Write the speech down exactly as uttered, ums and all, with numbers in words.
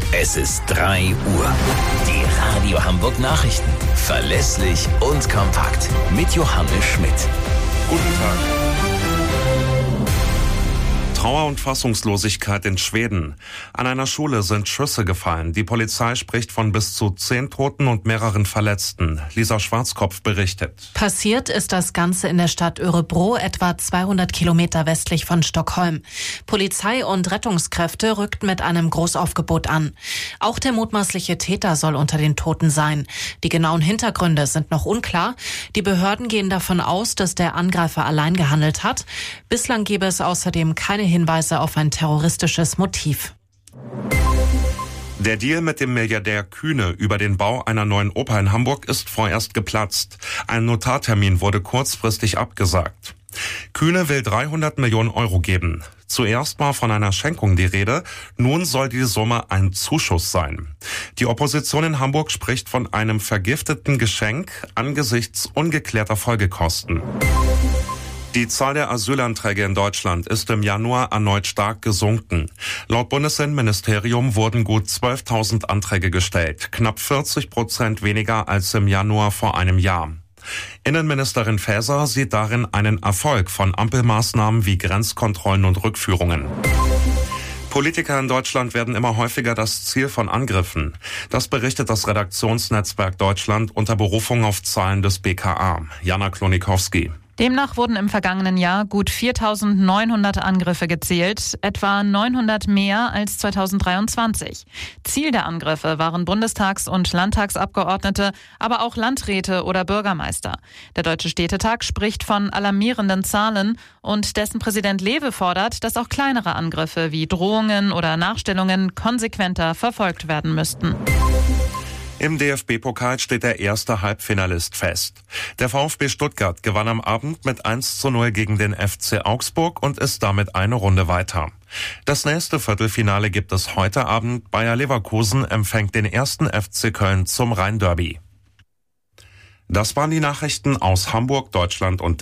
Es ist drei Uhr. Die Radio Hamburg Nachrichten. Verlässlich und kompakt. Mit Johannes Schmidt. Guten Tag. Trauer und Fassungslosigkeit in Schweden. An einer Schule sind Schüsse gefallen. Die Polizei spricht von bis zu zehn Toten und mehreren Verletzten. Lisa Schwarzkopf berichtet. Passiert ist das Ganze in der Stadt Örebro, etwa zweihundert Kilometer westlich von Stockholm. Polizei und Rettungskräfte rückten mit einem Großaufgebot an. Auch der mutmaßliche Täter soll unter den Toten sein. Die genauen Hintergründe sind noch unklar. Die Behörden gehen davon aus, dass der Angreifer allein gehandelt hat. Bislang gäbe es außerdem keine Hinweise auf ein terroristisches Motiv. Der Deal mit dem Milliardär Kühne über den Bau einer neuen Oper in Hamburg ist vorerst geplatzt. Ein Notartermin wurde kurzfristig abgesagt. Kühne will dreihundert Millionen Euro geben. Zuerst war von einer Schenkung die Rede, nun soll die Summe ein Zuschuss sein. Die Opposition in Hamburg spricht von einem vergifteten Geschenk angesichts ungeklärter Folgekosten. Die Zahl der Asylanträge in Deutschland ist im Januar erneut stark gesunken. Laut Bundesinnenministerium wurden gut zwölftausend Anträge gestellt, knapp vierzig Prozent weniger als im Januar vor einem Jahr. Innenministerin Faeser sieht darin einen Erfolg von Ampelmaßnahmen wie Grenzkontrollen und Rückführungen. Politiker in Deutschland werden immer häufiger das Ziel von Angriffen. Das berichtet das Redaktionsnetzwerk Deutschland unter Berufung auf Zahlen des B K A. Jana Klonikowski. Demnach wurden im vergangenen Jahr gut viertausendneunhundert Angriffe gezählt, etwa neunhundert mehr als zweitausenddreiundzwanzig. Ziel der Angriffe waren Bundestags- und Landtagsabgeordnete, aber auch Landräte oder Bürgermeister. Der Deutsche Städtetag spricht von alarmierenden Zahlen und dessen Präsident Lewe fordert, dass auch kleinere Angriffe wie Drohungen oder Nachstellungen konsequenter verfolgt werden müssten. Im D F B-Pokal steht der erste Halbfinalist fest. Der VfB Stuttgart gewann am Abend mit eins zu null gegen den F C Augsburg und ist damit eine Runde weiter. Das nächste Viertelfinale gibt es heute Abend. Bayer Leverkusen empfängt den ersten F C Köln zum Rhein-Derby. Das waren die Nachrichten aus Hamburg, Deutschland und